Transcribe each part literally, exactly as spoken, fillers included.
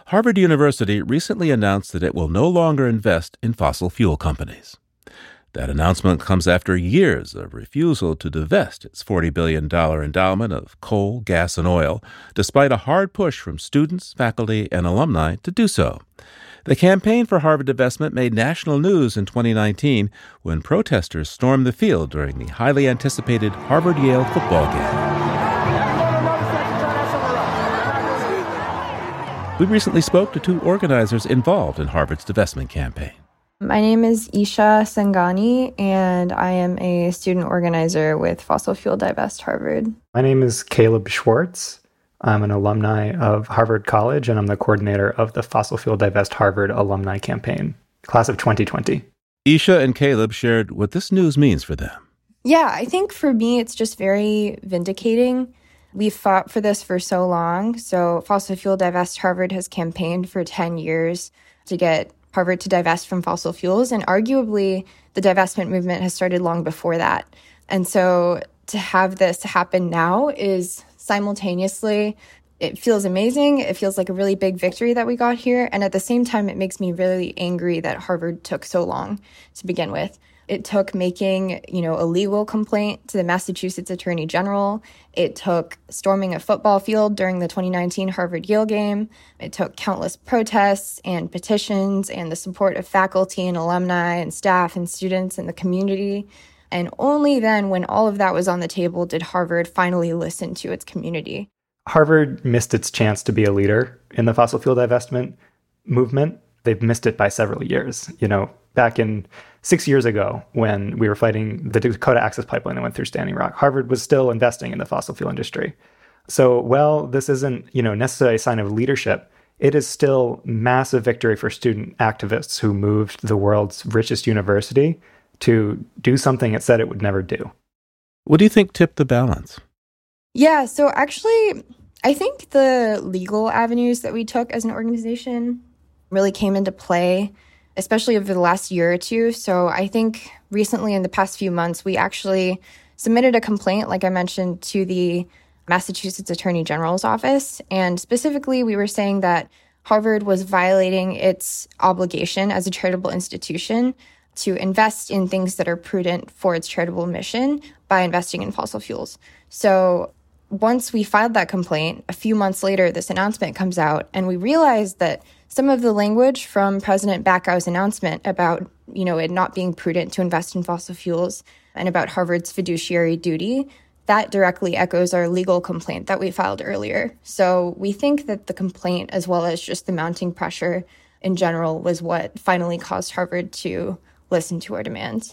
Harvard University recently announced that it will no longer invest in fossil fuel companies. That announcement comes after years of refusal to divest its forty billion dollars endowment of coal, gas, and oil, despite a hard push from students, faculty, and alumni to do so. The campaign for Harvard divestment made national news in twenty nineteen when protesters stormed the field during the highly anticipated Harvard-Yale football game. We recently spoke to two organizers involved in Harvard's divestment campaign. My name is Isha Sangani, and I am a student organizer with Fossil Fuel Divest Harvard. My name is Caleb Schwartz. I'm an alumni of Harvard College, and I'm the coordinator of the Fossil Fuel Divest Harvard alumni campaign, class of twenty twenty. Isha and Caleb shared what this news means for them. Yeah, I think for me, it's just very vindicating. We've fought for this for so long. So Fossil Fuel Divest Harvard has campaigned for ten years to get Harvard to divest from fossil fuels, and arguably the divestment movement has started long before that. And so to have this happen now is simultaneously, it feels amazing. It feels like a really big victory that we got here. And at the same time, it makes me really angry that Harvard took so long to begin with. It took making, you know, a legal complaint to the Massachusetts Attorney General. It took storming a football field during the twenty nineteen Harvard-Yale game. It took countless protests and petitions and the support of faculty and alumni and staff and students in the community. And only then, when all of that was on the table, did Harvard finally listen to its community. Harvard missed its chance to be a leader in the fossil fuel divestment movement. They've missed it by several years. You know, back in six years ago, when we were fighting the Dakota Access Pipeline that went through Standing Rock, Harvard was still investing in the fossil fuel industry. So, well, this isn't, you know, necessarily a sign of leadership. It is still massive victory for student activists who moved the world's richest university to do something it said it would never do. What do you think tipped the balance? Yeah, so actually, I think the legal avenues that we took as an organization really came into play, especially over the last year or two. So I think recently in the past few months, we actually submitted a complaint, like I mentioned, to the Massachusetts Attorney General's office. And specifically, we were saying that Harvard was violating its obligation as a charitable institution to invest in things that are prudent for its charitable mission by investing in fossil fuels. So once we filed that complaint, a few months later, this announcement comes out, and we realized that some of the language from President Bakau's announcement about, you know, it not being prudent to invest in fossil fuels and about Harvard's fiduciary duty, that directly echoes our legal complaint that we filed earlier. So we think that the complaint, as well as just the mounting pressure in general, was what finally caused Harvard to listen to our demands.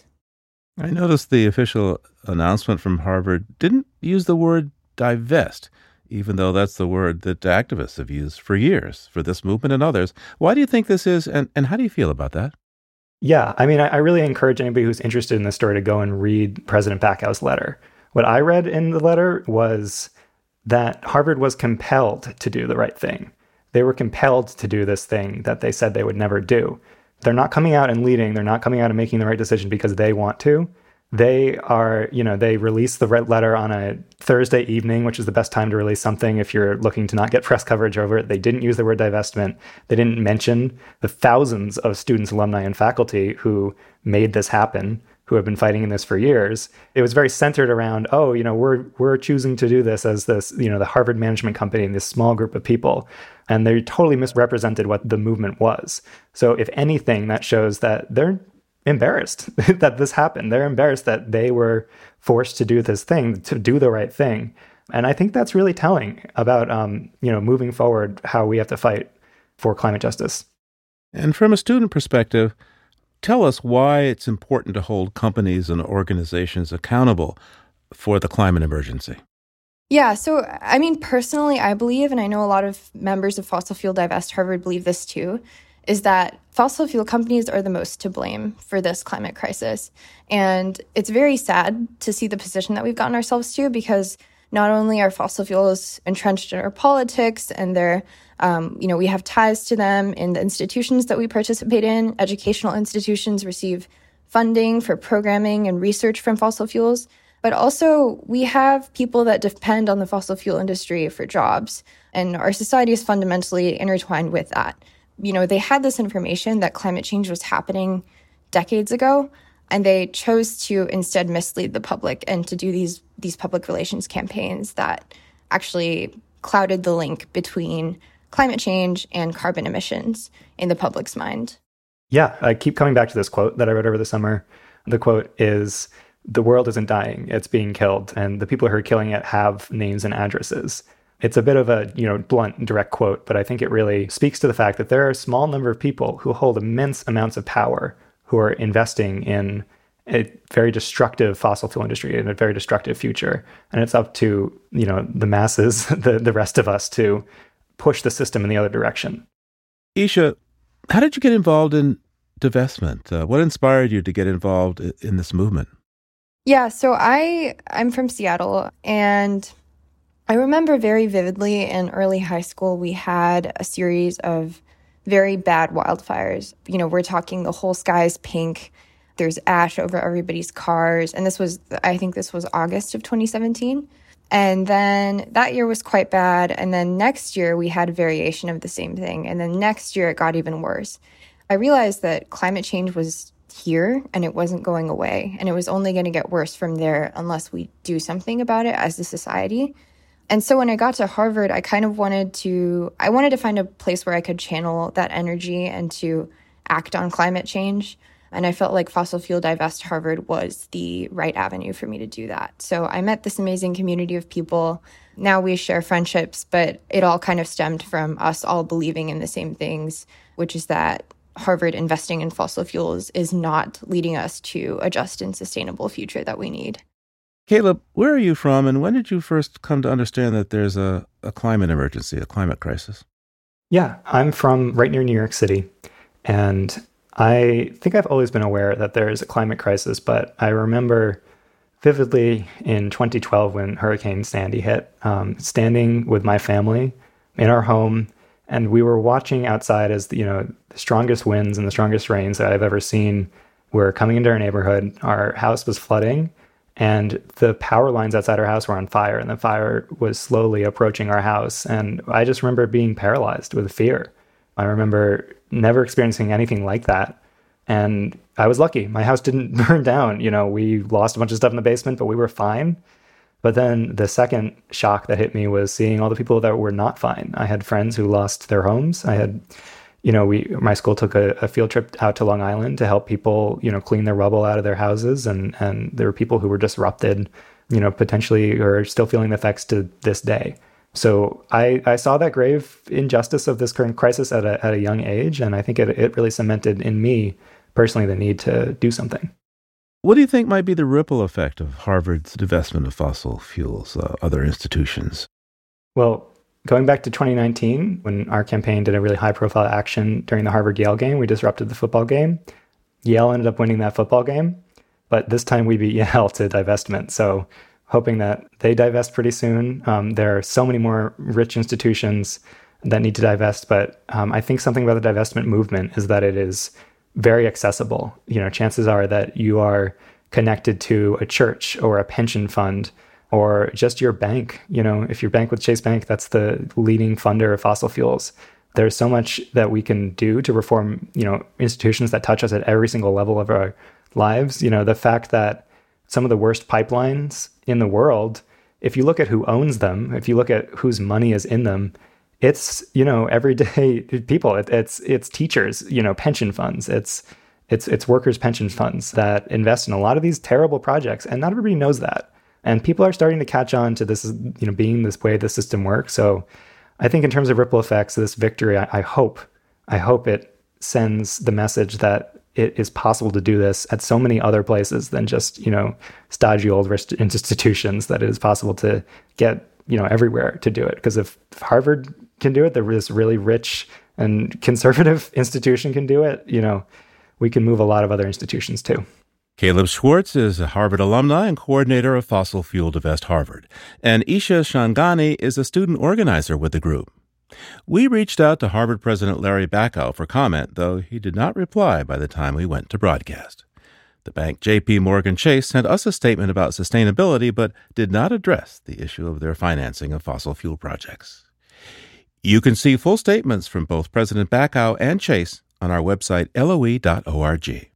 I noticed the official announcement from Harvard didn't use the word divest, even though that's the word that activists have used for years for this movement and others. Why do you think this is, and, and how do you feel about that? Yeah, I mean, I, I really encourage anybody who's interested in this story to go and read President Bakau's letter. What I read in the letter was that Harvard was compelled to do the right thing. They were compelled to do this thing that they said they would never do. They're not coming out and leading. They're not coming out and making the right decision because they want to. They are, you know, they released the red letter on a Thursday evening, which is the best time to release something if you're looking to not get press coverage over it. They didn't use the word divestment. They didn't mention the thousands of students, alumni, and faculty who made this happen, who have been fighting in this for years. It was very centered around, oh, you know, we're we're choosing to do this as this, you know, the Harvard management company and this small group of people. And they totally misrepresented what the movement was. So if anything, that shows that they're embarrassed that this happened. They're embarrassed that they were forced to do this thing, to do the right thing. And I think that's really telling about, um, you know, moving forward, how we have to fight for climate justice. And from a student perspective, tell us why it's important to hold companies and organizations accountable for the climate emergency. Yeah, so, I mean, personally, I believe, and I know a lot of members of Fossil Fuel Divest Harvard believe this too, is that fossil fuel companies are the most to blame for this climate crisis. And it's very sad to see the position that we've gotten ourselves to, because not only are fossil fuels entrenched in our politics and they're, um, you know, we have ties to them in the institutions that we participate in. Educational institutions receive funding for programming and research from fossil fuels. But also, we have people that depend on the fossil fuel industry for jobs, and our society is fundamentally intertwined with that. You know, they had this information that climate change was happening decades ago, and they chose to instead mislead the public and to do these these public relations campaigns that actually clouded the link between climate change and carbon emissions in the public's mind. Yeah, I keep coming back to this quote that I read over the summer. The quote is, "The world isn't dying, it's being killed, and the people who are killing it have names and addresses." It's a bit of a, you know, blunt and direct quote, but I think it really speaks to the fact that there are a small number of people who hold immense amounts of power who are investing in a very destructive fossil fuel industry and a very destructive future. And it's up to, you know, the masses, the, the rest of us, to push the system in the other direction. Isha, how did you get involved in divestment? Uh, what inspired you to get involved in this movement? Yeah, so I, I'm from Seattle, and I remember very vividly in early high school, we had a series of very bad wildfires. You know, we're talking the whole sky's pink. There's ash over everybody's cars. And this was, I think this was August of twenty seventeen. And then that year was quite bad. And then next year we had a variation of the same thing. And then next year it got even worse. I realized that climate change was here and it wasn't going away. And it was only going to get worse from there unless we do something about it as a society. And so when I got to Harvard, I kind of wanted to, I wanted to find a place where I could channel that energy and to act on climate change. And I felt like Fossil Fuel Divest Harvard was the right avenue for me to do that. So I met this amazing community of people. Now we share friendships, but it all kind of stemmed from us all believing in the same things, which is that Harvard investing in fossil fuels is not leading us to a just and sustainable future that we need. Caleb, where are you from, and when did you first come to understand that there's a, a climate emergency, a climate crisis? Yeah, I'm from right near New York City, and I think I've always been aware that there is a climate crisis, but I remember vividly in twenty twelve when Hurricane Sandy hit, um, standing with my family in our home, and we were watching outside as the, you know, the strongest winds and the strongest rains that I've ever seen were coming into our neighborhood. Our house was flooding, and the power lines outside our house were on fire, and the fire was slowly approaching our house. And I just remember being paralyzed with fear. I remember never experiencing anything like that. And I was lucky. My house didn't burn down. You know, we lost a bunch of stuff in the basement, but we were fine. But then the second shock that hit me was seeing all the people that were not fine. I had friends who lost their homes. I had, you know, we my school took a, a field trip out to Long Island to help people, you know, clean their rubble out of their houses. And, and there were people who were disrupted, you know, potentially or still feeling the effects to this day. So I, I saw that grave injustice of this current crisis at a, at a young age. And I think it, it really cemented in me personally the need to do something. What do you think might be the ripple effect of Harvard's divestment of fossil fuels, uh, other institutions? Well, going back to twenty nineteen, when our campaign did a really high-profile action during the Harvard-Yale game, we disrupted the football game. Yale ended up winning that football game, but this time we beat Yale to divestment. So hoping that they divest pretty soon. Um, there are so many more rich institutions that need to divest, but um, I think something about the divestment movement is that it is very accessible. You know, chances are that you are connected to a church or a pension fund or just your bank. You know, if you're bank with Chase Bank, that's the leading funder of fossil fuels. There's so much that we can do to reform, you know, institutions that touch us at every single level of our lives. You know, the fact that some of the worst pipelines in the world, if you look at who owns them, if you look at whose money is in them, it's, you know, everyday people. It, it's it's teachers, you know, pension funds. It's it's it's workers' pension funds that invest in a lot of these terrible projects, and not everybody knows that. And people are starting to catch on to this, you know, being this way the system works. So I think in terms of ripple effects, this victory, I, I hope, I hope it sends the message that it is possible to do this at so many other places than just, you know, stodgy old institutions, that it is possible to get, you know, everywhere to do it. Because if Harvard can do it, this really rich and conservative institution can do it, you know, we can move a lot of other institutions too. Caleb Schwartz is a Harvard alumni and coordinator of Fossil Fuel Divest Harvard, and Isha Shangani is a student organizer with the group. We reached out to Harvard President Larry Bacow for comment, though he did not reply by the time we went to broadcast. The bank J P Morgan Chase sent us a statement about sustainability, but did not address the issue of their financing of fossil fuel projects. You can see full statements from both President Bacow and Chase on our website, L O E dot org.